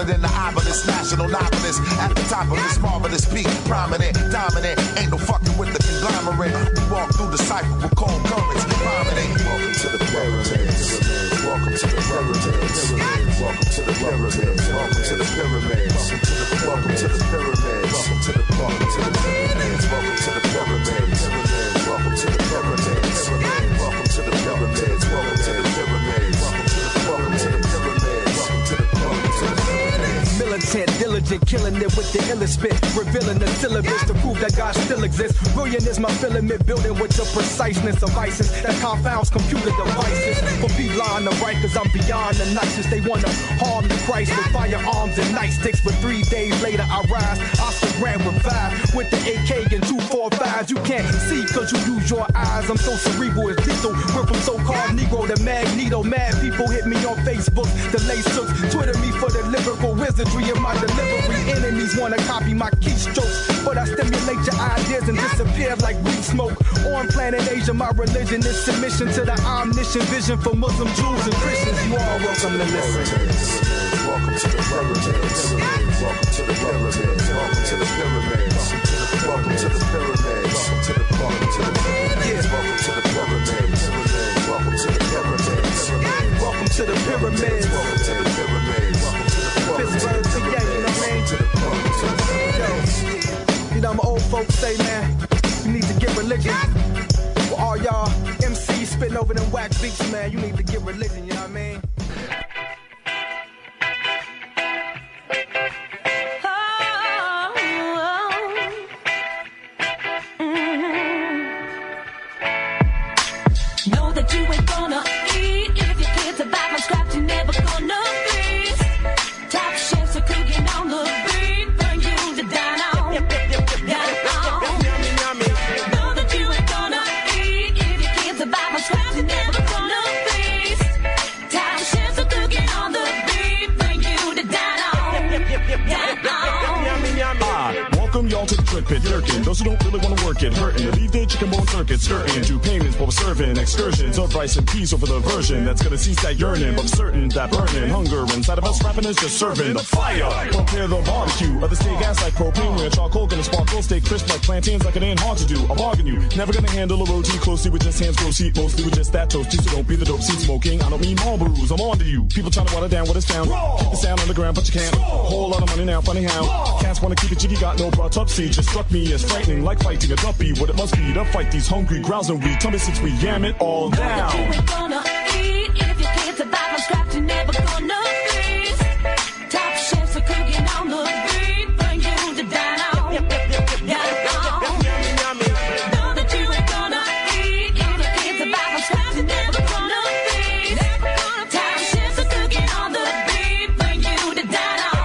Hotter than the obelisk, national novelist. At the top of this marvelous peak, prominent, dominant. Ain't no fucking with the conglomerate. We walk through the cypher with cold currents, prominent. Welcome to the pyramids. Welcome to the pyramids. Welcome to the pyramids. Welcome to the pyramids. Welcome to the pyramids. Welcome to the pyramids. Welcome to the pyramids. Welcome to the pyramids. Welcome to the pyramids. Welcome to the pyramids. Welcome to the pyramids. Militant, diligent, killing it with the illest spit, revealing the syllabus to prove that God still exists. Brilliant is my filament, building with the preciseness of ISIS that confounds computer devices. For people on the right, cause I'm beyond the nicest. They wanna harm the Christ with firearms and nightsticks, but 3 days later I rise. Oscar Grant revived with the AK and 245s. You can't see cause you use your eyes. I'm so cerebral, it's lethal. We're from so-called Negro to Magneto. Mad people hit me on Facebook, the lace hooks, Twitter me for the lyrical wizardry of my delivery. Enemies wanna copy my keystrokes, but I stimulate your ideas and disappear like weed smoke. On planet Asia, my religion is submission to the omniscient vision for Muslim, Jews, and Christians. You all welcome to listen. Welcome to the pyramids. Welcome to the pyramids. Welcome to the pyramids. Welcome to the pyramids. Welcome to the pyramids. Welcome to the pyramids. Welcome to the pyramids. Welcome to the pyramids. Welcome to the pyramids. Pittsburgh, PA, you know what I mean? You know, my old folks say, man, you need to get religion. For all y'all MCs spitting over them whack beats, man, you need to get religion, you know what I mean? Know that you ain't gonna eat if your kids are back from scratch, you're never gonna feast. Top chefs are cooking on the beat for you to dine on. Know that you ain't gonna eat if your kids are back from scratch, you're never gonna feast. Top chefs are cooking on the beat for you to dine on. Welcome y'all to the trick pit, lurking. Those who don't really want to work it, hurting. Leave their chicken bone circuit, skirting. Due payments for serving excursions of rice and peas over the version that's gonna cease that yearning. But certain that burning hunger inside of us rapping is just serving the fire. Prepare the barbecue. Other stay gas like propane, where charcoal gonna sparkle. Stay crisp like plantains, like it ain't hard to do. I bargain you. Never gonna handle a roti closely with just hands, proceed mostly with just that toasty. So don't be the dope seat smoking. I don't mean Marlboros, I'm on to you. People trying to water down what it's found. Keep the sound on the ground, but you can't. Whole lot of money now, funny how. Cats wanna keep it jiggy, got no brought up seed. Just struck me as frightening, like fighting a duppy. What it must be to fight these hungry growls and we. Tell me since we yam it all down. You ain't gonna eat if your kids are back from scratch, you're never gonna feast. Top chefs are cooking on the beat for you to dine on. Know that you ain't gonna eat if your kids are back from scratch, you're never gonna feast. Top chefs are cooking on the beat for you to dine on.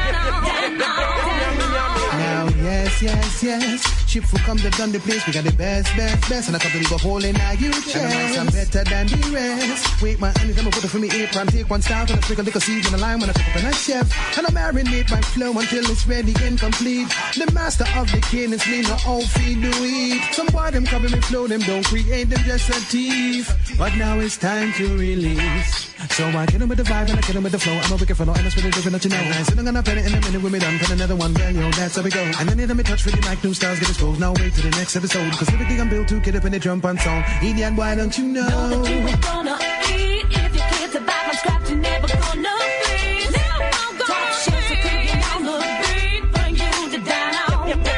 Now, yes. Ship will come to done the place. We got the best. And I come to leave a hole in our you chest. I'm better than the rest. Wait, my anytime I put it from the apron, take one style and I sprinkle liquor seeds in the lime when I cook up in a chef. And I marinate my flow until it's ready and complete. The master of the king is me, no all feed to eat. Some boy them cover me flow, them don't create them just a thief. But now it's time to release. So I get him with the vibe and I get him with the flow. I'm a wicked fellow and I spit it different that you know. I said I'm gonna pen it in a minute with me done. Put another one, well, yo, that's how we go. And then let me touch for the mic, new styles get exposed. Now wait till the next episode. Cause everything I'm built to get up in the jump on song. Idiot, why don't you know? Know that you ain't gonna eat if your kids are back from scratch, you're never gonna feast. Top chefs are cooking on the beat for you to dine on.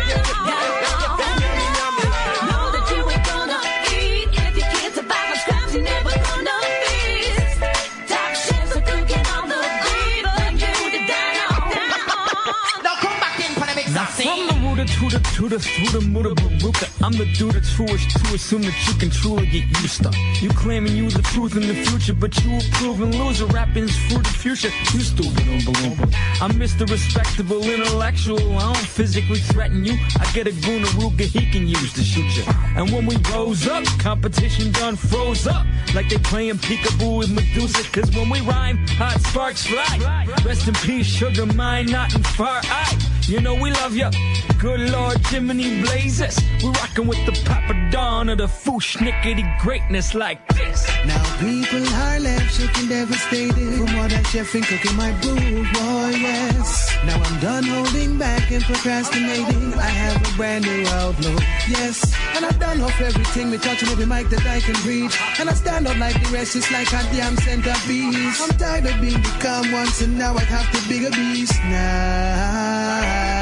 Know that you ain't gonna eat if your kids are back from scratch, you're never gonna feast. Top chefs are cooking on the beat for you to dine on. Now come back in for the mix. Now from the rooter to the tutor through the muda baruka, I'm the dude that's foolish to assume that you can truly get used to. You claiming you the truth in the future, but you a proven loser. Rapping's for the future. You stupid oompa. I'm Mr. Respectable Intellectual. I don't physically threaten you. I get a goonaruga he can use to shoot you. And when we rose up, competition done froze up. Like they playing peekaboo with Medusa. Cause when we rhyme, hot sparks fly. Rest in peace, Sugar Mine, not in far eye. You know we love ya. Good Lord Jiminy Blazes. We rockin' with the Papa Don of the foosh nickety greatness like this. Now people are left shaking, devastated from all that chefing, cooking my boo boy, yes. Now I'm done holding back and procrastinating. I have a brand new outlook, yes. And I've done off everything, me touching every mic that I can reach. And I stand up like the rest, just like a damn centerpiece. I'm tired of being the calm once, and now I have to be a beast now.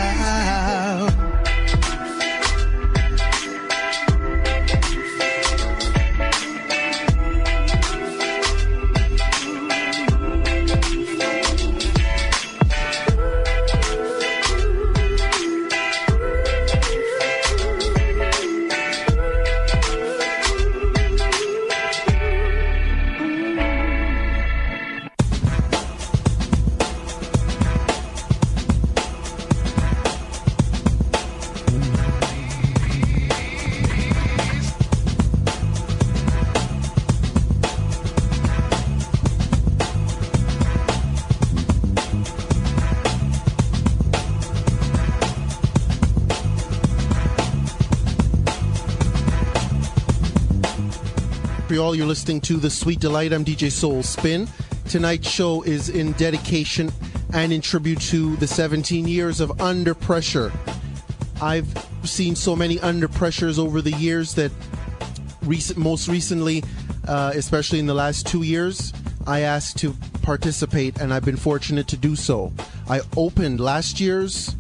All you're listening to The Sweet Delight. I'm DJ Soul Spin. Tonight's show is in dedication and in tribute to the 17 years of Under Pressure. I've seen so many Under Pressures over the years that most recently, especially in the last 2 years, I asked to participate, and I've been fortunate to do so. I opened last year's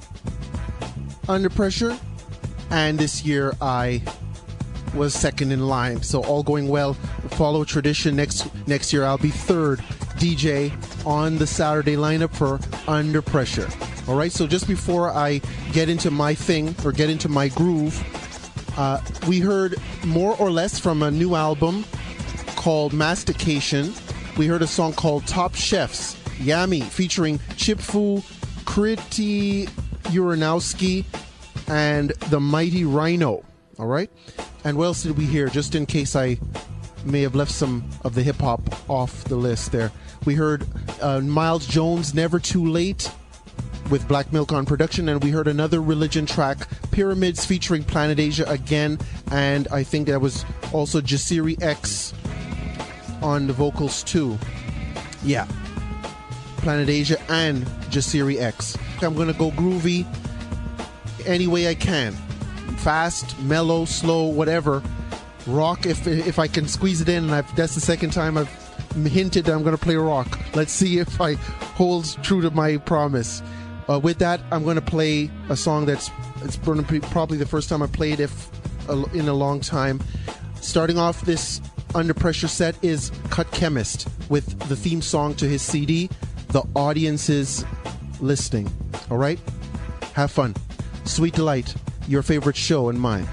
Under Pressure, and this year I was second in line. So all going well, follow tradition. Next year I'll be third DJ on the Saturday lineup for Under Pressure. All right, so just before I get into my thing or get into my groove, we heard more or less from a new album called Mastication. We heard a song called Top Chefs, Yami, featuring Chip Fu, Kriti Uranowski, and the Mighty Rhino. All right. And what else did we hear? Just in case I may have left some of the hip-hop off the list there. We heard Miles Jones' Never Too Late with Black Milk on production, and we heard another religion track, Pyramids, featuring Planet Asia again, and I think that was also Jasiri X on the vocals too. Yeah. Planet Asia and Jasiri X. I'm going to go groovy any way I can. Fast, mellow, slow, whatever. Rock if I can squeeze it in, and that's the second time I've hinted that I'm going to play rock. Let's see if I hold true to my promise. With that, I'm going to play a song it's going to be probably the first time I played in a long time. Starting off this Under Pressure set is Cut Chemist with the theme song to his CD, The Audience Is Listening. All right? Have fun. Sweet Delight, your favorite show and mine.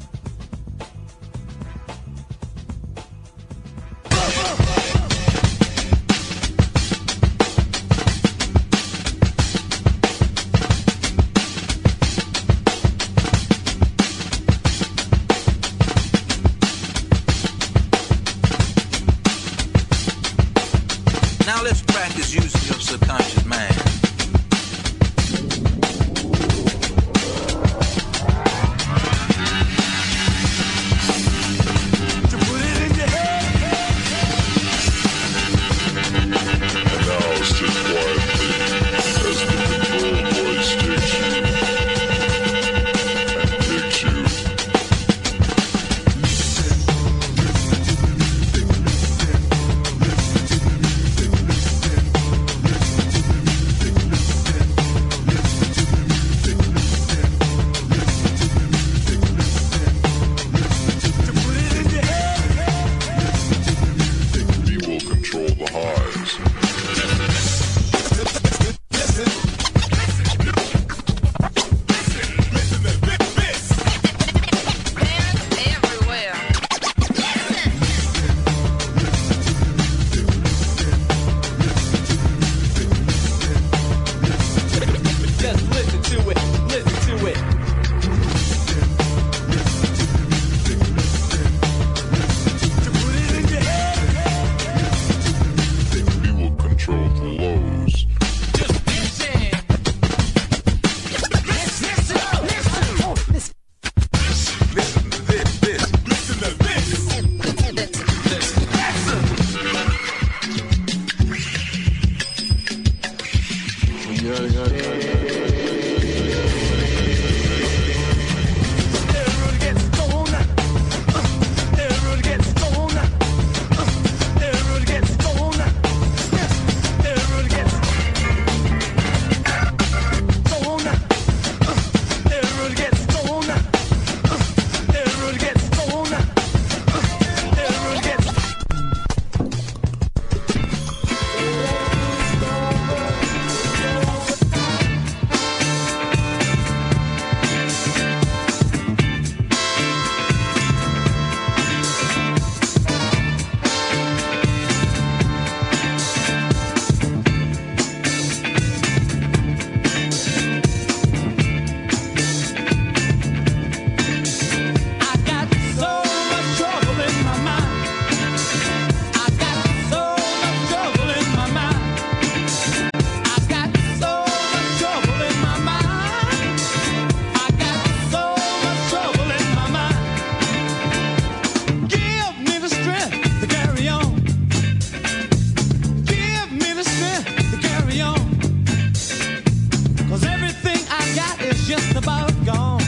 Now let's practice using your subconscious mind. just about gone.